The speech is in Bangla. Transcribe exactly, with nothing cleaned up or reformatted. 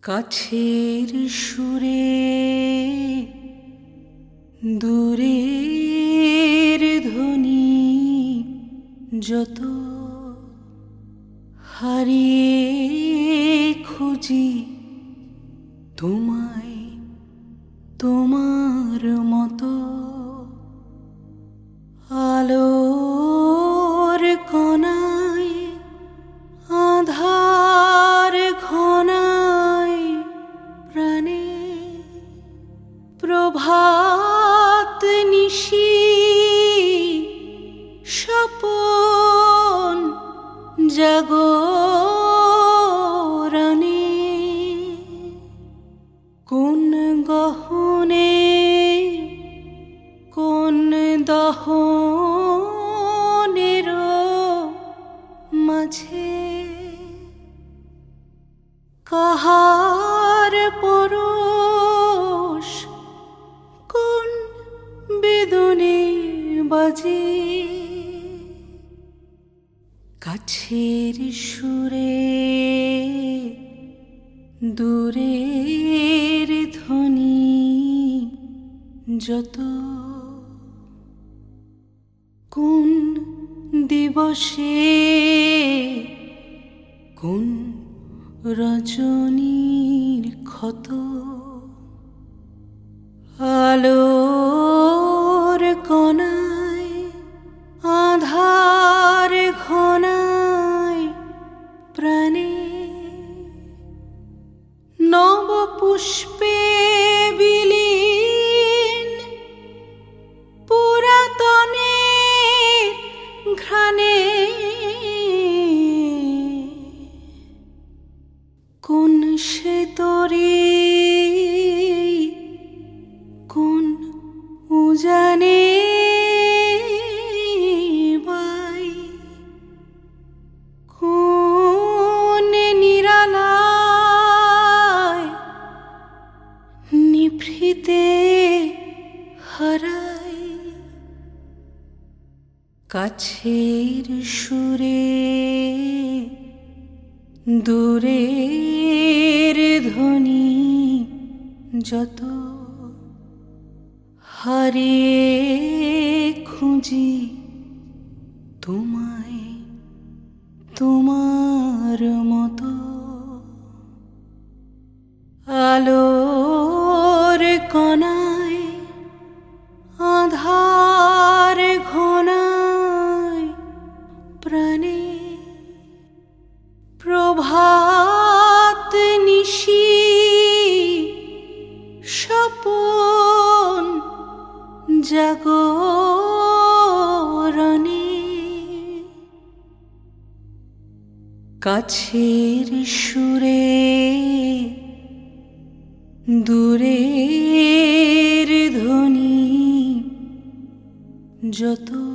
কাছের সুরে দূরের ধ্বনি যত হারিয়ে খুঁজি তোমায় তোমার মতো আলোর কণায় আধার ঘনায় প্রাণে প্রভাত নিশি স্বপন জাগরণে কোন গহনে কোন দহনের মাঝে কাহার পরশ কোন বেদনে বাজে কাছের সুরে দূরের ধ্বনি যত কোন দিবসে কোন রজনীর ক্ষত আলোর কণায় আধার ঘনায় প্রাণে নব পুষ্পে বিলীন পুরাতনে ঘ্রাণে কোন সে তরি কোন উজানে বাই কোন নিরালায় নিভৃতে হারাই কাছের সুরে দূরের ধ্বনি যত হারিয়ে খুঁজি তোমায় তোমার মতো আলোর কণায় আধার ঘনায় প্রাণে প্রভাত নিশি স্বপন জাগরণে কাছের সুরে দূরের ধ্বনি যত